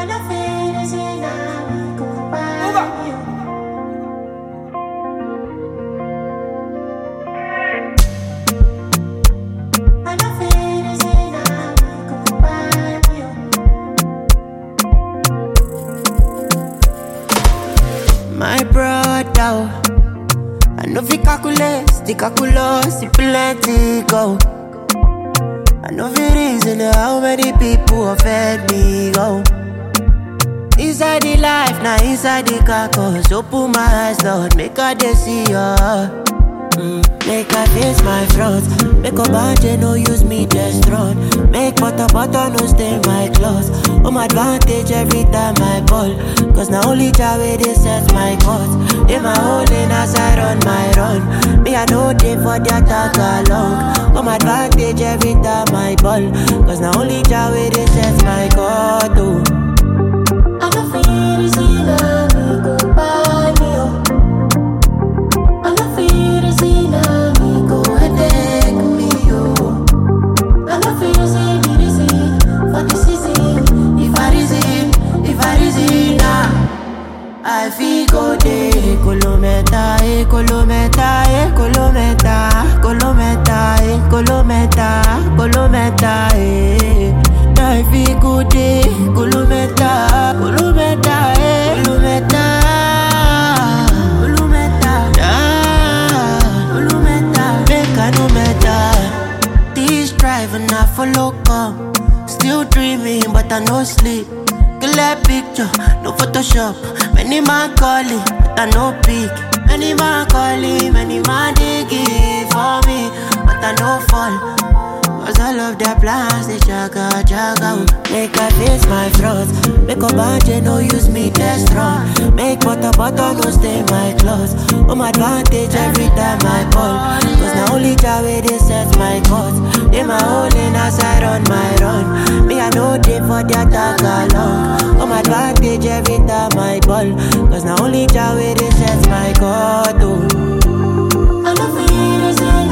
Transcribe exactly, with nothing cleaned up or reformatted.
My brother, I know fi calculate, the calculus, the plenty go. I know fi reason how many people offend me go. Inside the life, now inside the carcass. Open my eyes, Lord, make I dey see ya. Mm, make I face my front. Make a band, no use me just run. Make butter, butter, no stain my clothes. Home advantage every time I ball. Cause now only Jah way they set my course. In my whole lane as I run my run. Me I know they for the attack along. Home advantage every time I ball. Cause now only Jah way they set my course. Oh. I don't feel easy, love me go by me, oh. I don't feel easy, love me go headache me, oh. I don't feel easy, easy for the season. If I reason, if I reason now, I feel go day. Kolometa, eh, kolometa, eh, kolometa, kolometa, eh, kolometa, kolometa, eh. I feel go day. Kolometa, kolometa, eh, kolometa, kolometa, ah, kolometa, make I no matter. This driving I follow come. Still dreaming, but I no sleep. Clear picture, no Photoshop. Many man calling, but I no pick. Many man calling, many man digging for me, but I no fall. Cause all of their plans, they jaga, jaga. Make I face my front. Make a band, no use me just run. Make butter, butter, no stay my clothes. Home advantage every time I ball. Cause now only Jah way they set my course. They my whole lane as I run my run. Me I know they for the attack along. Home advantage every time I ball. Cause now only Jah way they set my course. Oh. I don't feel easy.